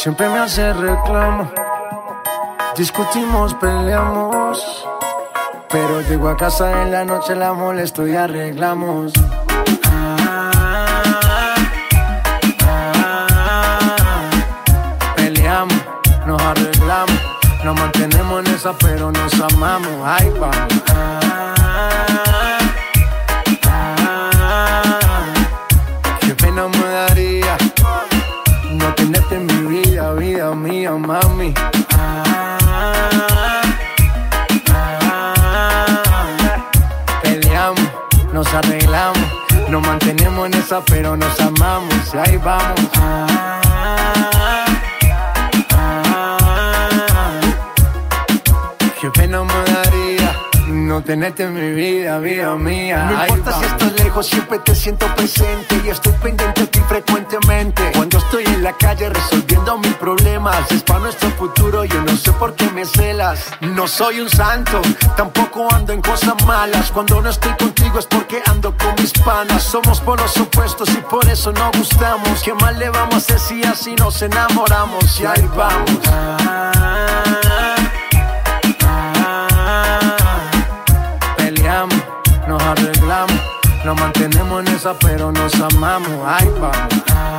Siempre me hace reclamo. Discutimos, peleamos, pero llego a casa en la noche, la molesto y arreglamos. Peleamos, nos arreglamos, nos mantenemos en esa, pero nos amamos. Ahí vamos. Qué pena me daría no tenerte en mi vida, vida mía, mami. Peleamos, nos arreglamos, nos mantenemos en esa, pero nos amamos. Y ahí vamos. Qué pena me daría no tenerte en mi vida, vida mía. No importa si estás lejos, siempre te siento presente y estoy pendiente de ti frecuentemente. Cuando estoy en la calle resolviendo mis problemas, es para nuestro futuro, yo no sé por qué me celas. No soy un santo, tampoco ando en cosas malas. Cuando no estoy contigo es porque ando con mis panas. Somos polos opuestos y por eso nos gustamos. ¿Qué más le vamos a hacer si así nos enamoramos? Y ahí vamos. Nos arreglamos, nos mantenemos en esa, pero nos amamos. Ahí vamos.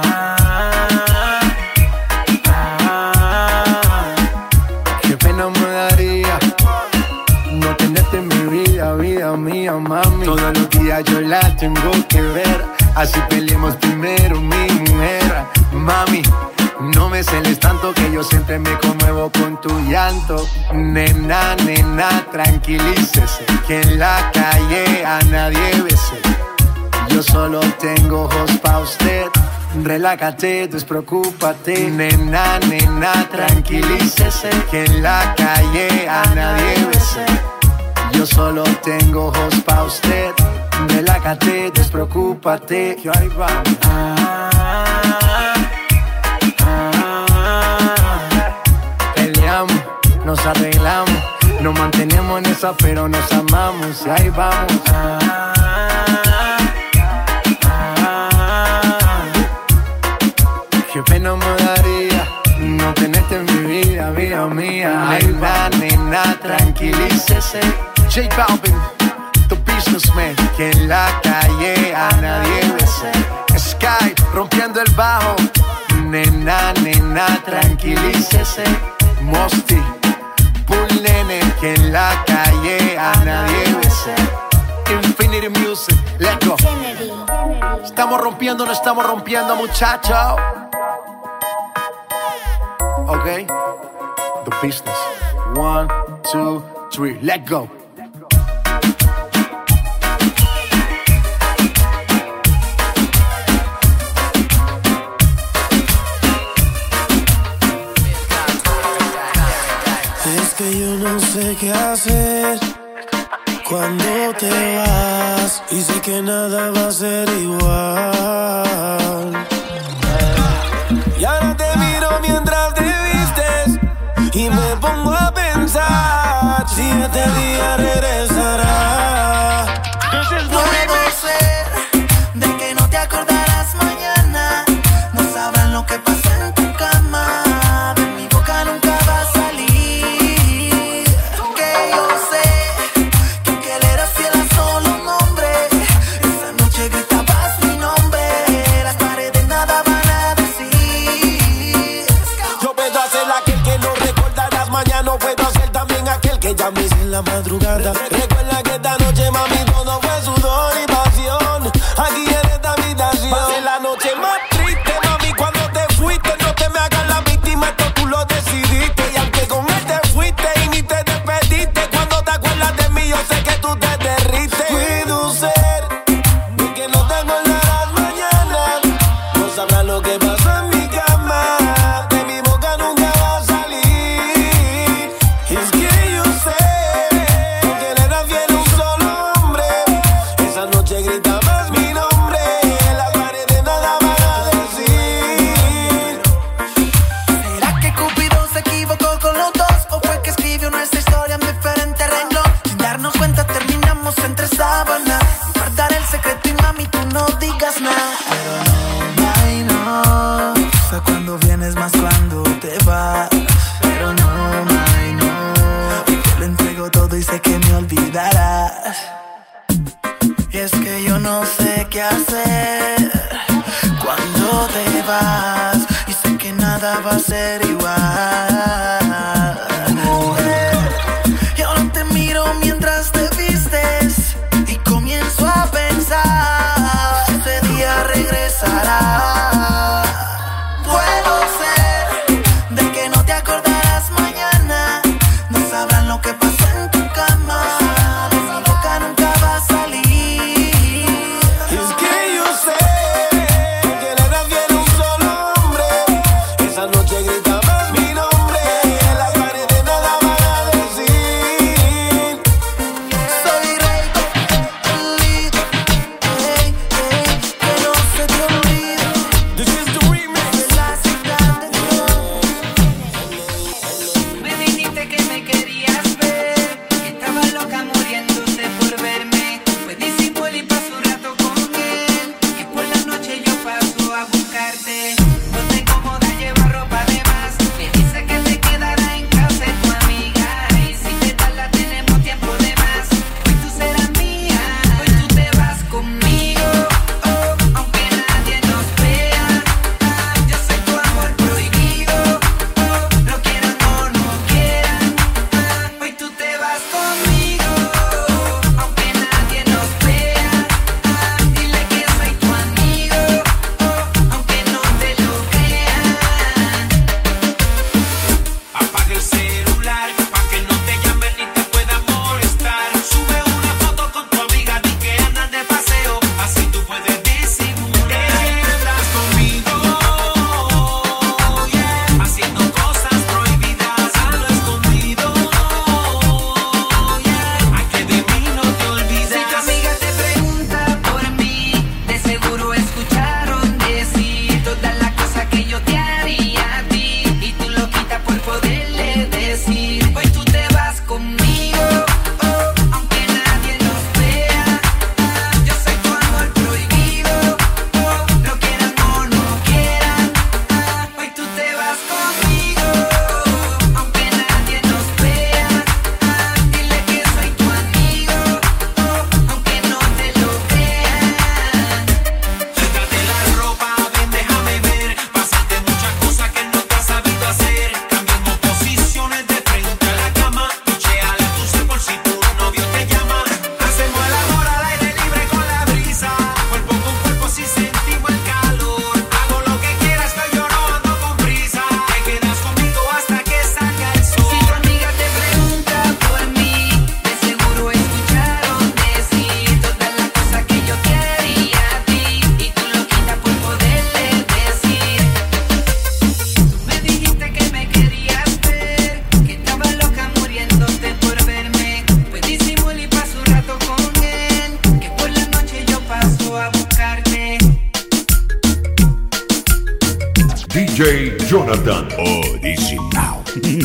Qué pena me daría no tenerte en mi vida, vida mía, mami. Todos los días yo la tengo que ver, así peleemos primero, mi mujer. Mami, no me celes tanto que yo siempre me conmuevo con tu llanto. Nena, nena, tranquilícese, que en la calle a nadie bese. Yo solo tengo ojos pa' usted. Relájate, despreocúpate. Nena, nena, tranquilícese, que en la calle a nadie bese. Yo solo tengo ojos pa' usted. Relájate, despreocúpate. Que ahí vamos. Peleamos, nos arreglamos, nos mantenemos en esa, pero nos amamos. Y ahí vamos. Qué pena me daría no tenerte en mi vida, vida mía. Ahí va, nena, tranquilícese. J Balvin, the businessman, que en la calle a nadie bese. Sky, rompiendo el bajo. Nena, nena, tranquilícese. Mosty, Bull Nene, que en la calle a nadie bese. Infinity Music, let's go. Estamos rompiendo, no estamos rompiendo, muchachos. Ok, the business. 1, 2, 3, let's go. Es que yo no sé qué hacer cuando te vas y sé que nada va a ser igual. Y ahora te miro mientras te vistes y me pongo a pensar si este día regresará. Puede ser de que no te acordarás mañana. No sabrán lo que pasa en tu cama. De mi boca nunca va a salir. Que yo sé que aunque le eras fiel a solo un hombre, esa noche gritabas mi nombre. Las paredes nada van a decir. Yo puedo hacer aquel que no recordarás mañana. Puedo hacer también aquel que llames en la madrugada. Recuerda que esta noche, mami, todo fue sudor y pasión. Aquí en esta habitación pasé la noche más triste, mami, cuando te fuiste. No te me hagas la víctima, esto tú lo decidiste. Y aunque con él te fuiste y ni te despediste, cuando te acuerdas de mí yo sé que tú te derrites. Puedo ser de que no te acordarás mañana. No sabrás lo que pasó en mi cama. De mi boca nunca va a salir. Es que yo sé que le eras fiel a un solo hombre. Esa noche todo y sé que me olvidarás. Y es que yo no sé qué hacer cuando te vas, y sé que nada va a ser igual. Mujer, yo no te miro mientras te vistes y comienzo a pensar, ese día regresará. Puedo ser de que no te acordarás mañana, no sabrán lo que pasó en tu cama, de mi boca nunca va a salir. Es que yo sé que le refiere un solo hombre, esa noche gritabas mi nombre, en las paredes nada van a decir. Soy rey, lindo, hey, hey, que no se te olvide. This is the remix. De la ciudad de Dios. Me dijiste que me querías ver, que estaba loca muriéndote por verme. Pues disimulo y paso un rato con él, que por la noche yo paso a buscarte. Ponte cómoda, lleva ropa de más. Me dice que te quedará en casa de tu amiga, y si te tarda tenemos tiempo de más. Hoy tú serás mía, hoy tú te vas conmigo, oh, aunque nadie nos vea. Yo soy tu amor prohibido, oh, lo quieran o no quieran. Hoy tú te vas conmigo, aunque nadie nos vea. Dile que soy tu amigo, oh, aunque no te lo crean. Apaga el celular pa' que no te llamen ni te puedan molestar. Sube una foto con tu amiga, di que andas de paseo, así tú puedes disimular. Te quedas conmigo, yeah, haciendo cosas prohibidas a lo escondido, yeah, ay que de mí no te olvides. Si tu amiga te pregunta por mí, de seguro escucharon decir todas las cosas que yo te haría a ti, y tú lo quitas por poderle decir. Hoy tú te vas conmigo, oh, aunque nadie nos vea. Yo soy tu amor prohibido, oh, lo quieran o no quieran. Hoy tú te vas conmigo, aunque nadie nos vea. Dile que soy tu amigo, oh, aunque no te lo crean. Quítate la ropa, ven, déjame ver. Pasaste muchas cosas que no te has sabido hacer. Cambiamos posiciones de frente a la cama. Pichea las luces por si tu novio te llama. Hacemos el amor al aire libre con la brisa. Cuerpo con cuerpo si sentimos el calor. Hago lo que quieras, que yo no ando con prisa. Te quedas conmigo hasta que salga el sol. Si tu amiga te pregunta por mí, de seguro escucharon decir todas las cosas que yo te haría a ti, y tú lo quitas por poderle decir. Me dijiste que me querías ver, que estaba loca muriéndote por verme. Pues disimulo y paso un rato con él, que por la noche yo paso a buscarte. DJ Jonathan Original.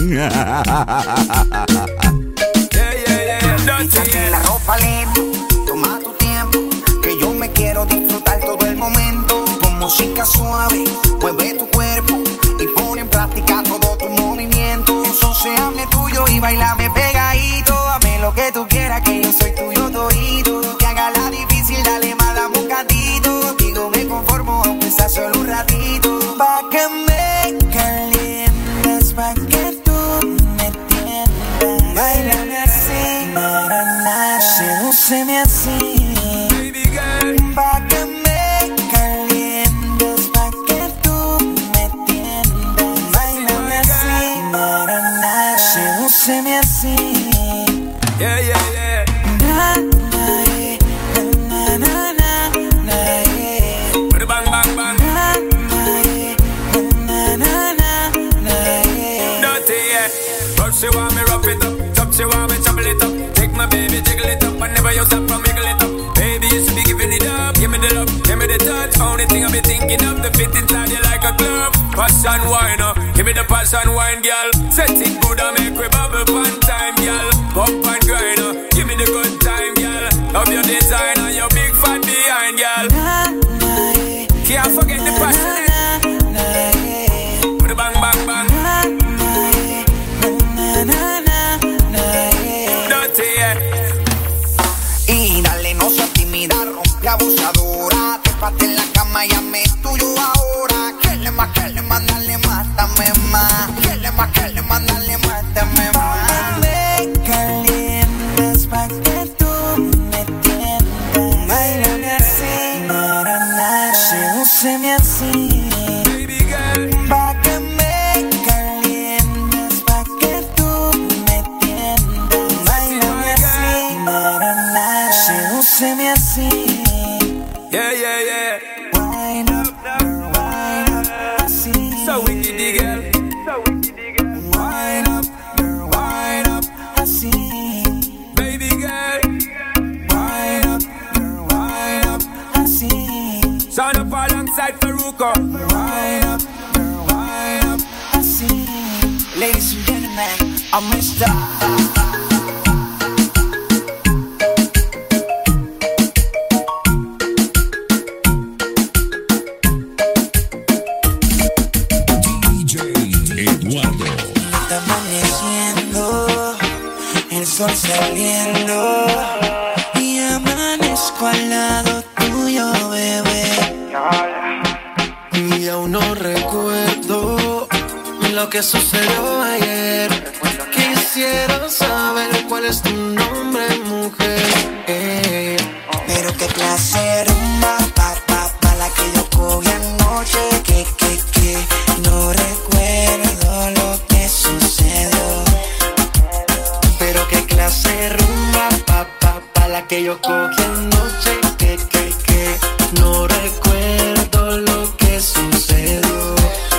Quítate la ropa lento, toma tu tiempo, que yo me quiero disfrutar todo el momento. Con música suave, mueve tu cuerpo y pon en práctica todo tu movimiento. Eso séame tuyo y bailame pegadito. Dame lo que tú quieras, que yo soy tuyo todito. Que haga la difícil, dale más, dame un cantito. Contigo me conformo, aunque sea solo un ratito. Pa' que me calientes, pa' que tú me entiendas. Bailame así, na, sedúceme así. Pa' que me calientes, pa' que tú me entiendas. Bailame así, na, sedúceme así. Yeah, yeah, yeah. Na, na, na, na, na, na, yeah. Bang, bang, bang. Na, na, na, na, na, na, yeah. Dirty, yeah. But she want me wrap it up. Top, she want me chop it up. Take my baby, jiggle it up. And never you stop from wiggle it up. Baby, you should be giving it up. Give me the love, give me the touch. Only thing I be thinking of, the fit inside you like a glove. Passion wine, give me the passion wine, girl. Set it good and make we bubble one time, girl. Pump and grind, give me the good time, girl. Love your design and your big fat behind, girl. Can't forget the passion. Put the bang, bang, bang. Y dale, no seas tímida, rompe abusadora. Trépate en la cama, llame tuyo ahora. Que le más, dale, mátame más. Que le más, dale, mátame más. Me calientas pa' que tú me tiendas. Bailame así, nara, nara. Sedúceme así, baby girl. Pa' que me calientas, pa' que tú me tiendas. Bailame así, nara, nara. Sedúceme así. Yeah, yeah, yeah. Wind up, así. So wicked, girl. Wind up, así. Baby girl. Wind up, así. Sound up alongside Faruko. Wind up, así. Ladies and gentlemen, I'm Mr. Está amaneciendo, el sol saliendo y amanezco al lado tuyo, bebé. Y aún no recuerdo lo que sucedió ayer. Quisiera saber cuál es tu nombre, mujer. Pero qué clase de rumba, pa' la que yo cogí anoche. Que no recuerdo lo que sucedió. Pero qué clase de rumba, pa' la que yo cogí anoche. Que no recuerdo lo que sucedió.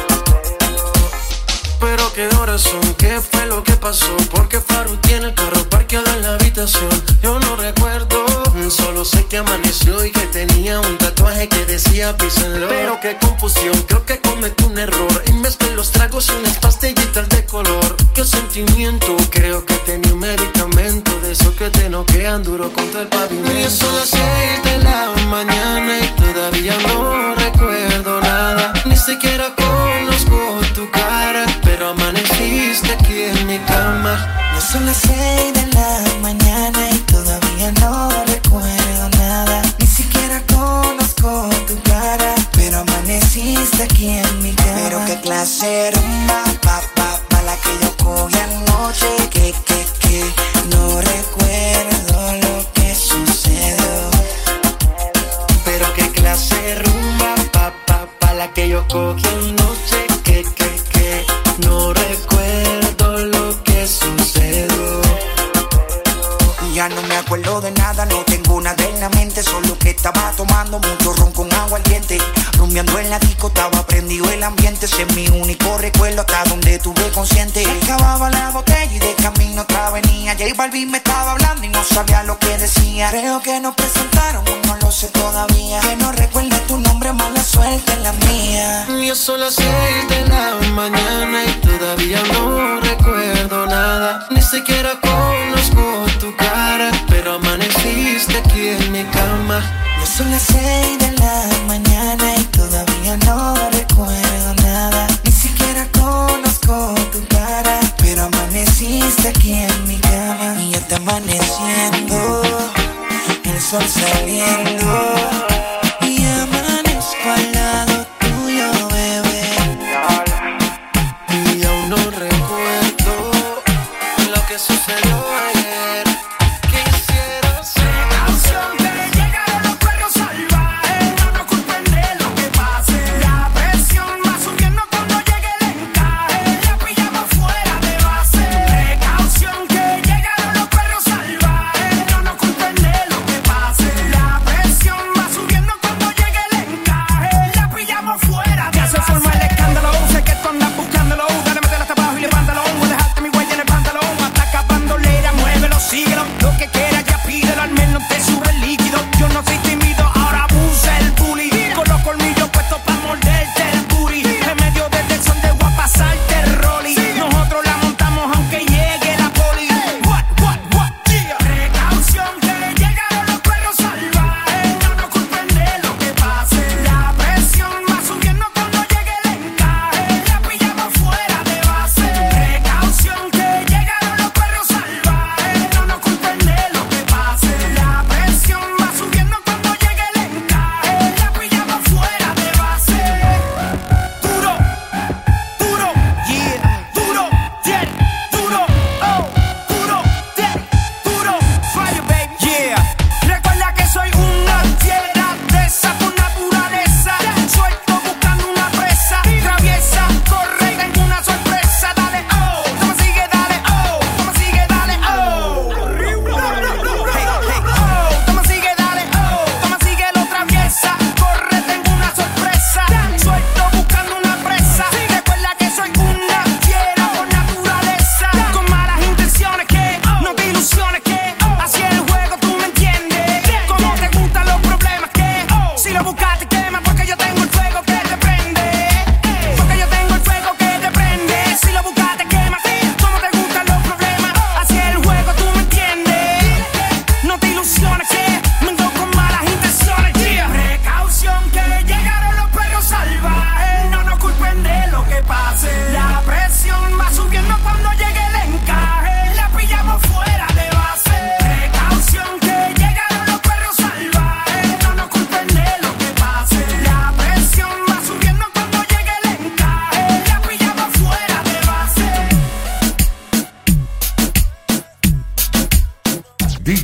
Pero qué horas son, qué fue lo que pasó. Porque Faru tiene el carro parqueado en la habitación. Yo no recuerdo, solo sé que amaneció y que tenía un tatuaje que decía Peace and Love. Pero qué confusión, creo que cometí un error y mezclé los tragos y unas pastillitas de color. Qué sentimiento, creo que tenía un medicamento de esos que te noquean duro contra el pavimento. Y son las 6 de la mañana y todavía no recuerdo nada. Ni siquiera conozco tu cara, pero amaneciste aquí en mi cama. Ya son las 6 de la mañana y todavía no recuerdo nada. Ni siquiera conozco tu cara, pero amaneciste aquí en mi cama. Pero qué clase de rumba, pa' la que yo cogí anoche. Que no recuerdo lo que sucedió. Pero qué clase de rumba, pa' la que yo cogí anoche. Que no recuerdo lo que sucedió. Ya no me acuerdo de nada, no tengo nada en la mente. Solo que estaba tomando mucho ron con agua al diente. Rumbeando en la disco, estaba prendido el ambiente. Ese es mi único recuerdo hasta donde tuve consciente. Acababa la botella y de camino otra venía. J Balvin me estaba hablando y no sabía lo que decía. Creo que nos presentaron, no lo sé todavía. Que no recuerdo tu nombre, mala suerte en la mía. Ya son las 6 de la mañana y todavía no recuerdo nada. Ni siquiera conozco tu cara, pero amaneciste aquí en mi cama. Ya son las 6 de la mañana y todavía no recuerdo nada. Ni siquiera conozco tu cara, pero amaneciste aquí en mi cama. Y ya está amaneciendo, el sol saliendo y amanezco al lado tuyo, bebé. Y aún no recuerdo lo que sucedió ayer. Quisiera saber. Canción que llega de los perros salvajes. No nos culpen de lo que pase. La presión va subiendo cuando llegue el encaje. La pillamos fuera de base. Precaución que llega de los perros salvajes. No nos culpen de lo que pase. La presión va subiendo.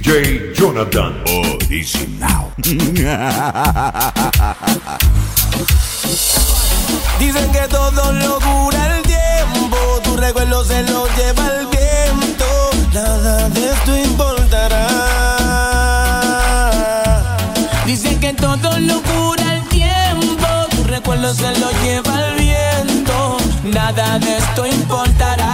DJ Jonathan Original. Dicen que todo lo cura el tiempo, tu recuerdo se lo lleva el viento, nada de esto importará. Dicen que todo lo cura el tiempo, tu recuerdo se lo lleva el viento, nada de esto importará.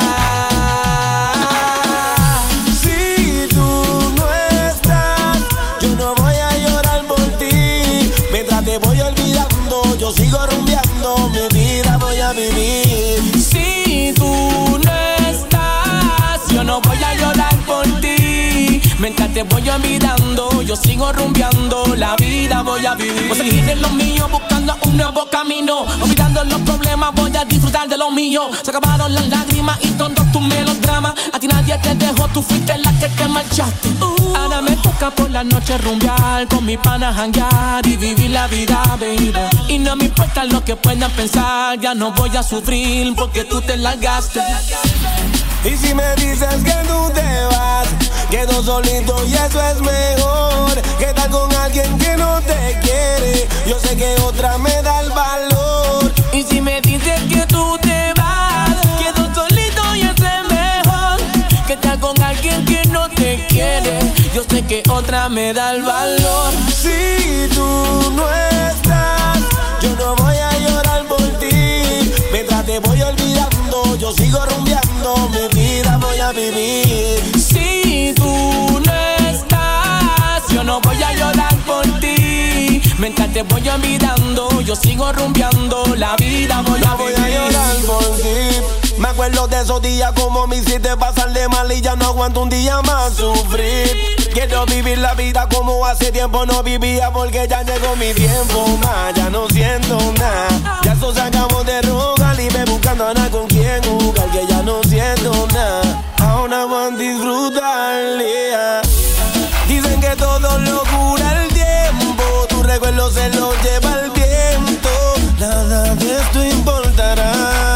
Si tú no estás, yo no voy a llorar por ti, mientras te voy olvidando, yo sigo rumbeando, mi vida voy a vivir. Si tú no estás, yo no voy a llorar por ti, mientras te voy olvidando, yo sigo rumbeando, la vida voy a vivir. Voy a seguir en lo mío, buscando un nuevo camino, olvidando los problemas, voy a disfrutar de lo mío. Se acabaron las lágrimas y todos tus melodramas, a ti nadie te dejó, tú fuiste la que te marchaste. Ahora me toca por la noche rumbear, con mi pana janguear y vivir la vida, baby. Y no me importa lo que puedan pensar, ya no voy a sufrir porque tú te largaste. Y si me dices que tú te vas, quedo solito y eso es mejor que estar con alguien que no te quiere. Yo sé que otra me da el valor. Y si me dices que tú te vas, quedo solito y eso es mejor que estar con alguien que no te quiere. Yo sé que otra me da el valor. Si tú no estás, yo no voy a llorar por ti, mientras te voy olvidando, yo sigo rumbeando, mi vida voy a vivir. Si tú no estás, yo no voy a llorar por ti, mientras te voy olvidando, yo sigo rumbeando, la vida voy a vivir. Voy a llorar por ti. Me acuerdo de esos días como me hiciste pasar de mal y ya no aguanto un día más sufrir. Quiero vivir la vida como hace tiempo no vivía, porque ya llegó mi tiempo más, ya no siento nada. Ya eso se acabó de rogar y me buscando a nada con quien jugar, que ya no siento nada. Ahora van a disfrutar, yeah. Dicen que todo lo cura el tiempo, tu recuerdo se lo lleva el viento, nada de esto importará.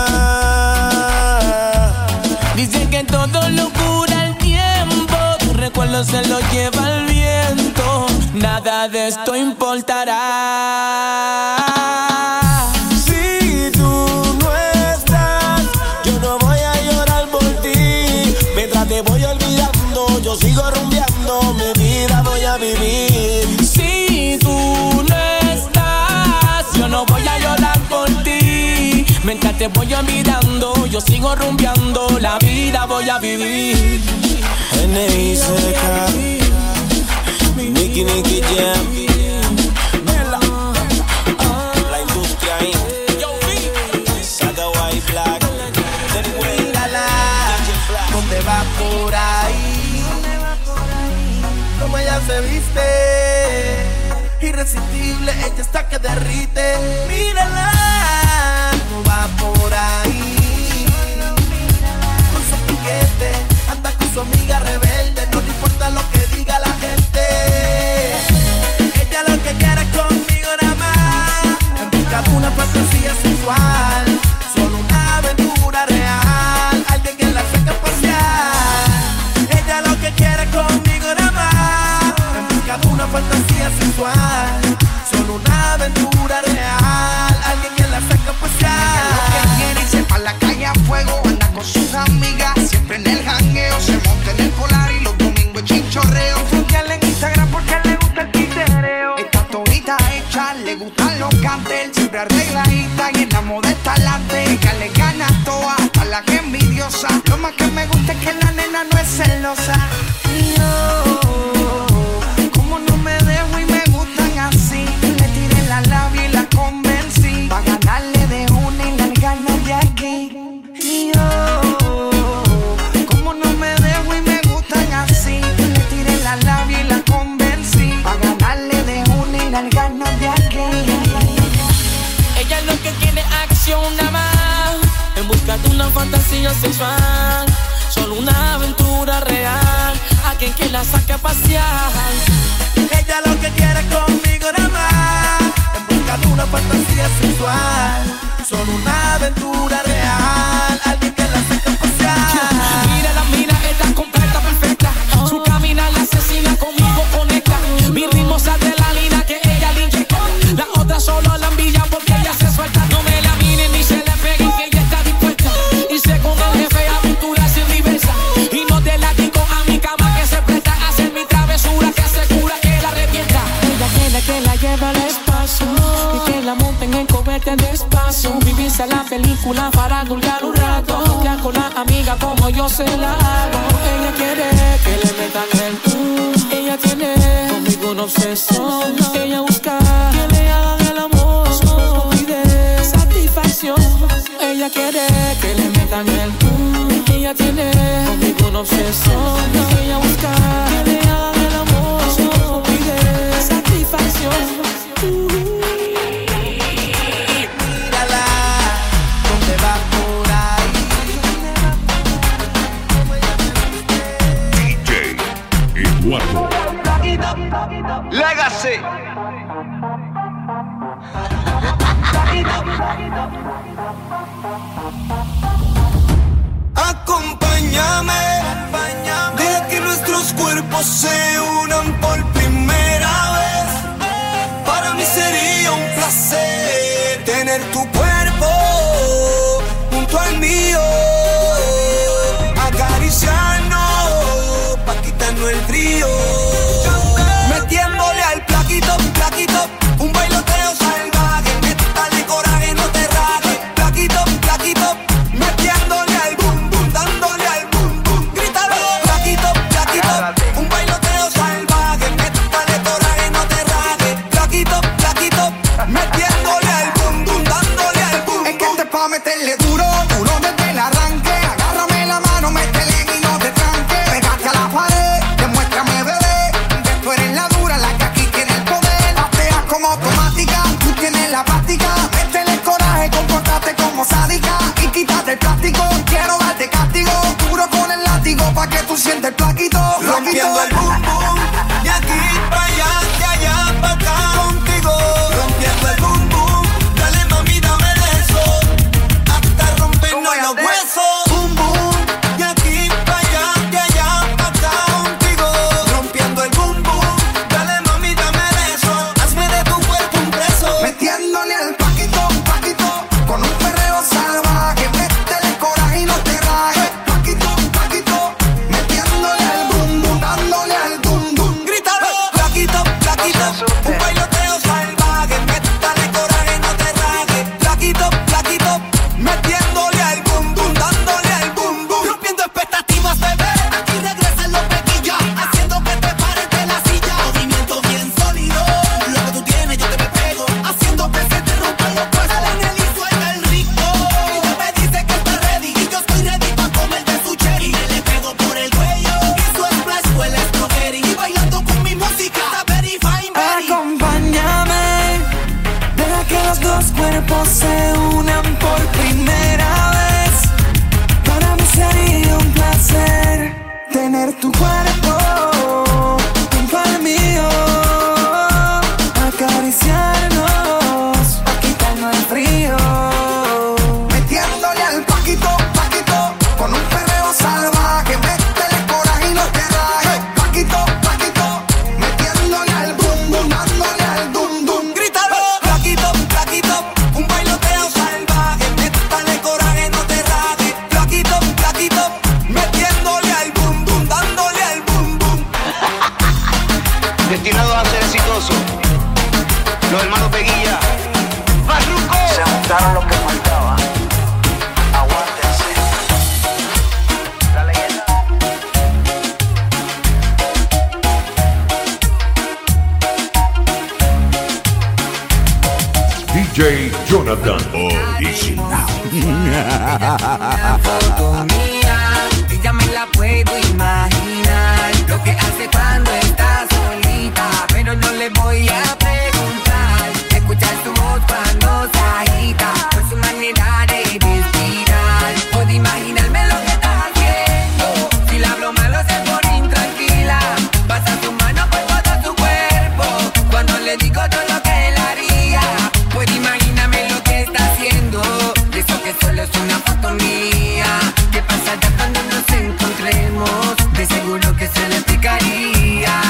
Dicen que todo lo cura el tiempo, tu recuerdo se lo lleva el viento, nada de esto importará. Si tú no estás, yo no voy a llorar por ti, mientras te voy olvidando, yo sigo rumbeando, mi vida voy a vivir. Si tú no estás, yo no voy a llorar por ti, mientras te voy olvidando, yo sigo rumbeando, la vida voy a vivir. N.I.C.K. Nicky Jam, la industria ahí, Saga White Black, Mírala, ¿dónde va por ahí? Como ella se viste, irresistible, ella está que derrite. Mírala, cómo va por ahí, con su piquete, anda con su amiga rebelde, no le importa lo que diga la gente. Ella lo que quiere es conmigo nada más, en busca de una fantasía sexual, solo una aventura real, alguien que la saque a pasear. Ella lo que quiere es conmigo nada más, en busca de una fantasía sexual, solo una aventura real, alguien que la saque a pasear. Lo que quiere irse pa' la calle a fuego, anda con sus amigas, siempre en el jangueo, se monta en el polar y los domingos es chinchorreo. Frontearle en Instagram porque le gusta el titereo. Está todita hecha, le gustan los cantel, siempre arregladita y en la moda está adelante. Ella le gana toda, hasta la que envidiosa. Lo más que me gusta es que la nena no es celosa. Y yo, como no me dejo y me gustan así, le tiré la labia y la convencí, pa' ganarle de una y largarnos de aquí. Y yo, como no me dejo y me gustan así, le tiré la labia y la convencí, pa' ganarle de una y largarnos de aquí. Ella lo que quiere es acción nada más, en busca de una fantasía sexual, solo una aventura real, alguien que la saque a pasear. Ella lo que quiere es conmigo nada más, en busca de una fantasía sexual, solo una aventura real, alguien que la saque a pasear. Mira, está completa, perfecta, su camina la asesina como película para dulgar un rato. Ya con la amiga como yo se la hago. Ella quiere que le metan el ella tiene conmigo una obsesión. Ella busca que le hagan el amor. Pide satisfacción. Ella quiere que le metan el ella tiene conmigo una obsesión. Ella busca que le hagan el amor. Pide satisfacción. Mírala, ¿dónde va por ahí? DJ Eduardo. Legacy. Acompáñame, deja que nuestros cuerpos se unan por primera vez. Para mí sería un placer tener tu cuerpo junto al mío, acariciarnos pa' quitarnos el frío, metiéndole al plaquito, plaquito, un bailoteo salvaje, métale coraje, no te rajes, plaquito, plaquito, metiéndole al boom, boom, dándole al boom, boom, grítalo, plaquito, plaquito, un bailoteo salvaje, métale coraje, no te rajes, plaquito, plaquito, metiéndole al boom, boom, dándole al boom. Es que este pa' meterle duro, duro desde el arranque. Agárrame la mano, métele y no te tranques. Pégate a la pared, demuéstrame, bebé, que tú eres la dura, la que aquí tiene el poder. Pateas como automática, tú tienes la práctica. Métele coraje, compórtate como sádica y quítate el plástico. Quiero darte castigo, duro con el látigo pa' que tú sientes el plaquito. Rompiendo el boom, boom, de aquí para allá, de allá para acá contigo. Rompiendo el boom, boom, dale mami, dame de eso, hasta rompernos los huesos. Boom, boom, de aquí para allá, de allá para acá contigo. Rompiendo el boom, boom, dale mami, dame de eso, hazme de tu cuerpo un preso. Metiéndole al paquito, paquito, con un perreo salvaje. Métele coraje y no te rajes. Paquito, paquito, metiéndole al boom, boom, dándole al boom, boom. Grítalo, plaquito, plaquito, un bailoteo salvaje, métale coraje, no te rajes, plaquito, plaquito, metiéndole al boom, boom, dándole al boom, boom, rompiendo expectativas, bebé, aquí regresan los pequillas, haciendo que te pares de la silla, movimiento bien sólido, lo que tú tienes yo te me pego, haciendo que se te rompan los huesos, sale en el y suelta el rico, ella me dice que está ready, y yo estoy ready pa' comerte su cherry, y le pego por el cuello, y su splash huele a strawberry, y bailando con mi música, está very fine, very. Acompáñame, deja que los dos cuerpos se unan por primera vez. Para mí sería un placer tener tu cuerpo junto al mío, acariciarnos pa' quitarnos el frío. Metiéndole al paquito, paquito, con un perreo salvaje. Métele coraje y no te rajes. Paquito, paquito, metiéndole al boom, boom, dándole al boom, boom. Grítalo, plaquito, plaquito, un bailoteo salvaje, métale coraje, no te rajes, plaquito, plaquito, metiéndole al boom, boom, dándole al boom, boom. Destinados a ser exitosos, los hermanos Peguilla, Farruko. Se juntaron los que faltaban. Aguántense. La leyenda. DJ Jonathan Original. La foto mía, y ya me la puedo imaginar. Lo que hace cuando está solita, pero no le voy a preguntar. Escuchar su voz cuando se agita, por su manera de respirar. Puedo imaginarme lo que está haciendo. Si le hablo malo se pone intranquila. Pasa su mano por todo su cuerpo, cuando le digo todo lo que él haría. Puedo imaginarme lo que está haciendo. De eso que solo es una foto mía. ¿Qué pasará cuando nos encontremos? De seguro que se le explicaría.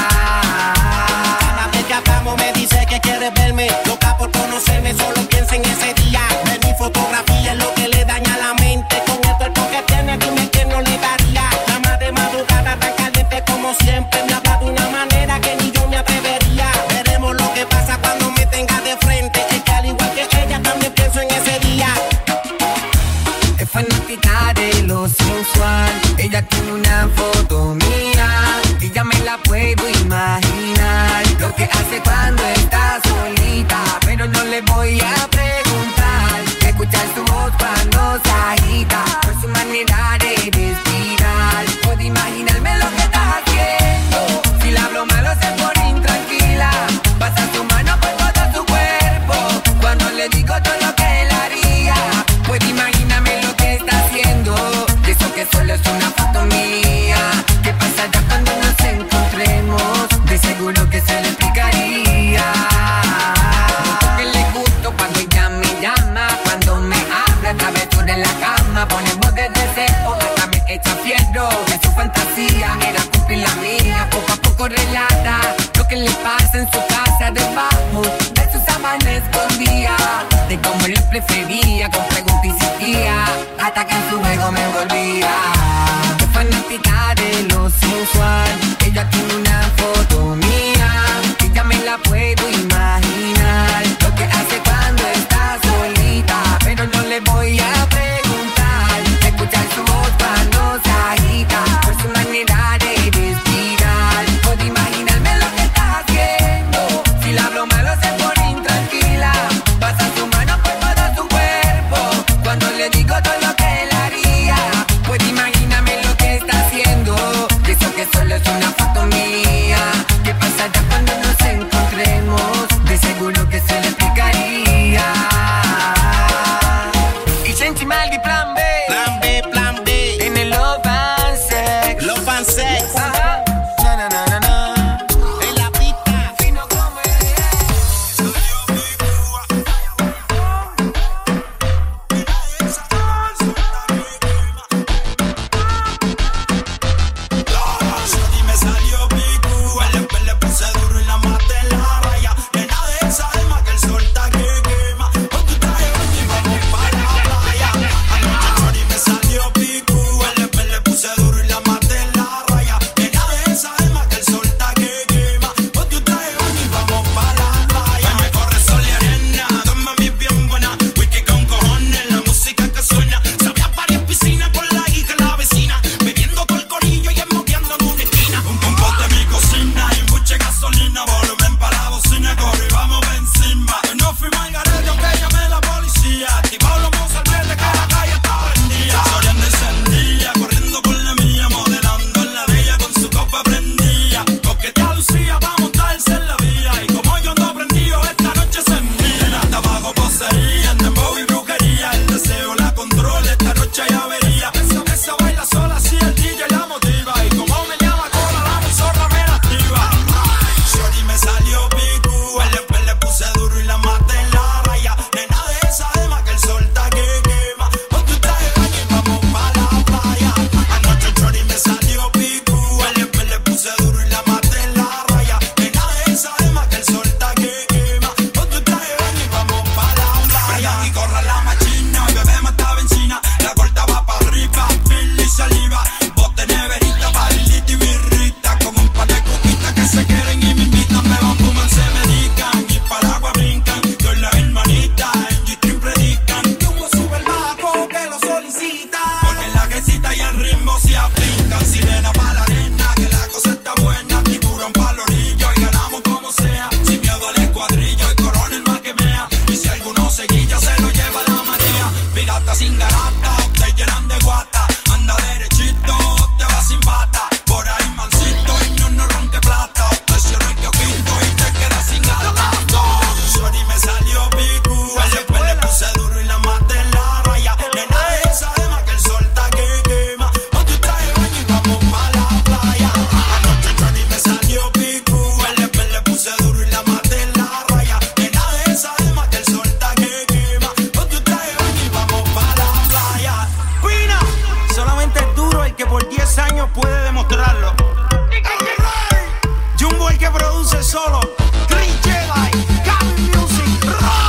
imaginar lo que hace cuando está solita, pero no le voy a preguntar. Escuchar su voz cuando se agita, por su manera de respirar. Puedo imaginarme lo que estás haciendo. Si le hablo malo se pone intranquila. Pasa su mano por todo su cuerpo cuando le digo todo lo que él haría. Puedo imaginarme lo que está haciendo. De eso que solo es una foto mía. ¿Qué pasará cuando nos encontremos? De seguro que se le explicaría. Porque le gusto cuando ella me llama, cuando me habla, travesura en la cama. Ponemos de deseo, hasta me echa fierro. Que su fantasía era cumplir la mía. Poco a poco relata lo que le pasa en su casa debajo de su sábana escondida. De cómo lo prefería, con preguntas insistía, hasta que en su juego me envolvía. Qué fanática de lo sensual. Ella tiene una foto mía, que ya me la puedo imaginar. Lo que hace cuando está solita, pero no le voy a preguntar. Escuchar su voz cuando se agita, por su manera de respirar. Puedo imaginarme lo que está haciendo. Si le hablo malo se pone intranquila. Pasa su mano por todo su cuerpo cuando le digo todo lo que él haría. Puedo imaginarme lo que está haciendo. De eso que solo es una foto mía. ¿Qué pasará cuando nos encontremos? De seguro que se le explicaría. Y Shenchi Maldi, plan B. Plan B, plan B. En el Love and Sex. Love and Sex. Ajá. Na, na, na, na. En la pista. Fino como Y me salió picu, el le puse duro y la maté en la raya. Nena de esa alma que el sol está que quema. Con tu traje y vamos para la playa. Anoche Chori me salió picu, el le puse duro y la maté en la raya. Nena de esa alma que el sol está que quema. Con tu traje y vamos para la playa. Me corre sol y arena, dos mami bien buena. Whisky con cojones, la música que suena. Sabía varias piscinas con la hija y la vecina. Bebiendo todo el corillo y emboqueando en una esquina. Un pote en mi cocina y mucha gasolina. Volumen para la bocina, corre y vamos pa' encima. Yo no fui mangarete aunque llamé la policía. Activado los mozalbetes que la calle está prendida. Soriando encendida, corriendo por la mía. Modelando en la de ella con su copa prendida. Coquetea Lucía pa' montarse en la vía. Y como yo ando prendido, esta noche se mira. Hasta abajo poseía, en dembow y brujería. El deseo la controla, esta noche ya vería. Esa baila sola si el DJ la motiva. Y como me llama cola, la emisora me la activa. Shorty me salió picu, el le puse duro y la maté en la raya. Nena de esa alma que el sol está que quema. Con tu traje baño y vamos pa' la playa. Anoche Shorty me salió picu, el le puse duro y la maté en la raya. Nena de esa alma que el sol está que quema. Con tu traje baño y vamos pa' la playa. Y corra la machina, hoy bebemos esta benzina. La corta va pa' arriba, pil y saliva. Bote neverita, palita y birrita. Con un par de coquitas que se quieren y me invitan. Me van, fuman, se medican y para agua brincan. Doy la hermanita, en G-Stream predican. Que uno sube el bajo que lo solicita. Porque en la quesita y el ritmo se aplican. Sirena pa' la arena, que la cosa está buena. Tiburón pa' el orillo y ganamos como sea. Sin miedo al escuadrillo y coronel más que mea. Y si alguno se guilla se lo lleva la marea. Pirata sin garata, te llenan de guata. Anda derechito, te va sin bata. Por ahí mansito y no ronque plata. Te cierro el kiosquito y te quedas sin gata. Shorty me salió picu, el le puse duro y la maté en la raya. Nena de esa alma que el sol está que quema. Con tu traje baño y vamos pa' la playa. Anoche Shorty me salió picu, el le puse duro y la maté en la raya. Nena de esa alma que el sol está que quema. Con tu traje baño y vamos pa' la playa. Pina, solamente es duro el que por 10 años puede demostrarlo. Jumbo el que produce solo. Chris Jedi, Gavin Music,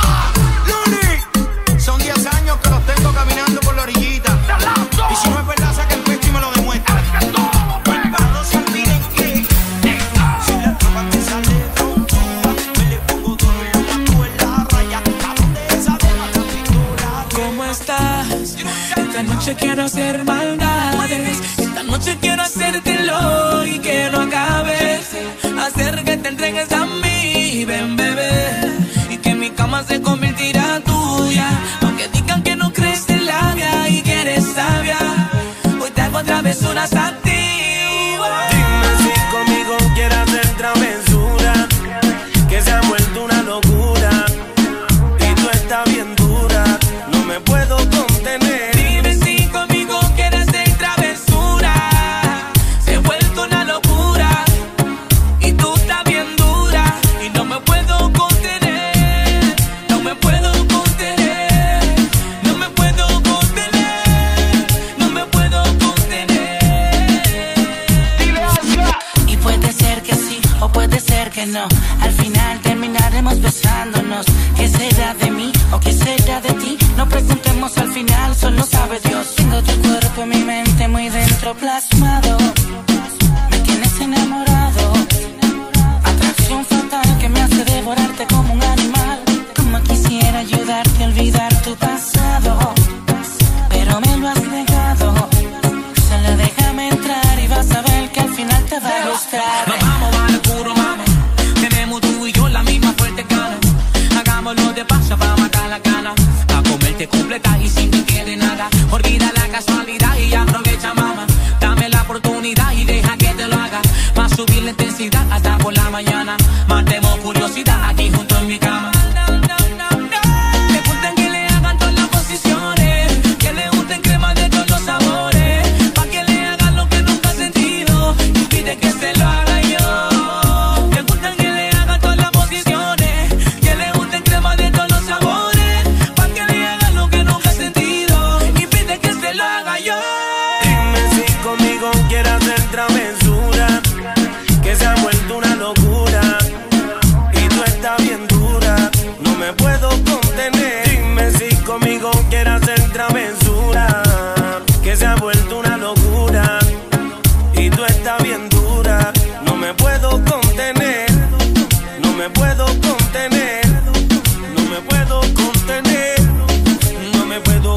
Luni. Son 10 años que los tengo caminando por la orillita. Y si no es verdad, saca el pecho y me lo demuestra. Para no se olviden que si la tropa te sale frontera, me le pongo duro y lo mato en la raya. ¿A dónde esa dema la pintura? ¿Cómo estás? Esta noche quiero hacer maldades. Esta noche quiero hacértelo y que no acabes. se convertirá tuya. Aunque digan que no crees en la vida y que eres sabia, hoy te hago travesuras a ti. Dime si conmigo quieres hacer travesura, que se ha vuelto una locura y tú estás bien dura, no me puedo contener. Dime si conmigo quieres hacer travesura, se ha vuelto una locura y tú estás bien dura y no me puedo contener, no me puedo contener, no me puedo contener, no me puedo contener. Y puede ser que sí o puede ser que no, al final terminaremos besándonos. ¿Qué será de mí o qué será de ti? No preguntemos, al final solo sabe Dios. Tengo tu cuerpo en mi mente muy dentro plasmado, me tienes enamorado, atracción fatal que me hace devorarte como un animal. Como quisiera ayudarte a olvidar tu pasado, pero me lo has negado. Solo déjame entrar y vas a ver que al final te va a gustar. Nos vamos a lo puro, mami. Tenemos tú y yo la misma fuerte gana. Hagámoslo de paso para matar la gana. A comerte completa y sin que quede nada. Olvida la casualidad y aprovecha, mamá. Dame la oportunidad y deja que te lo haga. Más subir la intensidad hasta por la mañana. Matemos curiosidad aquí junto en mi cama. Le gustan que le hagan todas las posiciones, que le gusten crema de todos los sabores, pa' que le hagan lo que nunca ha sentido y pide que se lo haga yo. Le gustan que le hagan todas las posiciones, que le gusten crema de todos los sabores, pa' que le hagan lo que nunca ha sentido y pide que se lo haga yo. Dime si conmigo quieres hacer travesura, que se ha vuelto una locura y tú estás bien dura, no me puedo contener. Dime si conmigo quieres hacer travesura, que se ha vuelto una locura y tú estás bien dura, no me puedo contener, no me puedo contener, no me puedo contener, no me puedo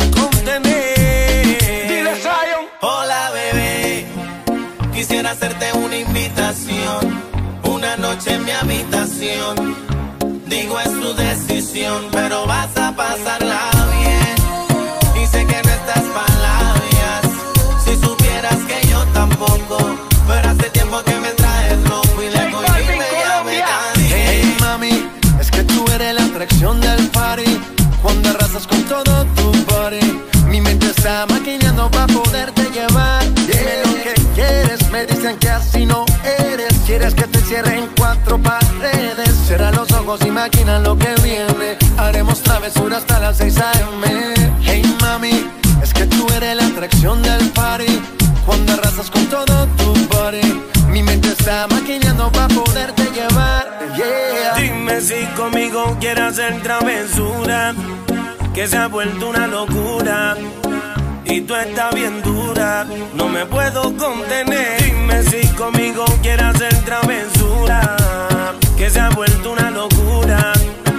contener. Dile, Zion. Hola bebé, quisiera hacerte una invitación, una noche en mi habitación. Digo es tu decisión, pero vas a pasarla bien. Y sé que no estás palabras, si supieras que yo tampoco, pero hace tiempo que me traes loco y le voy y ya me cansé. Hey mami, es que tú eres la atracción del party. Cuando arrasas con todo tu body, mi mente está maquinando para poderte llevar. Dime lo que quieres, me dicen que así no eres. Quieres que te cierre en 4 paredes. Cierra los ojos y maquina lo que viene. Haremos travesura hasta las 6 AM. Hey mami, es que tú eres la atracción del party. Cuando arrasas con todo tu body, mi mente está maquinando para poderte llevar. Yeah. Dime si conmigo quieres hacer travesura, que se ha vuelto una locura y tú estás bien dura, no me puedo contener. Dime si conmigo quieres hacer travesura, que se ha vuelto una locura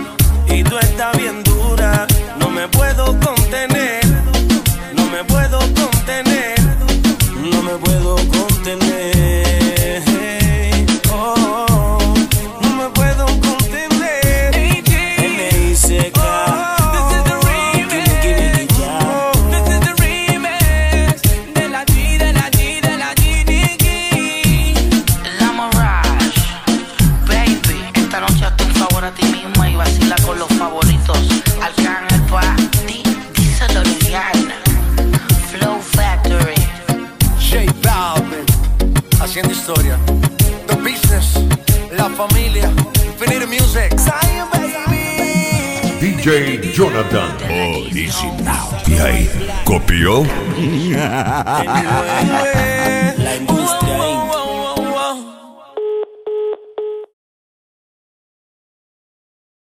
y tú estás bien dura, no me puedo contener, no me puedo contener, no me puedo contener. Oh, no me puedo contener. M.I.C.K. Con los favoritos, Arcángel pa' ti, díselo Liliana, Flow Factory, J Balvin, haciendo historia. The Business, La Familia, Infinite Music, Zion baby. DJ Jonathan Original. ¿Y ahí? ¿Copió? La industria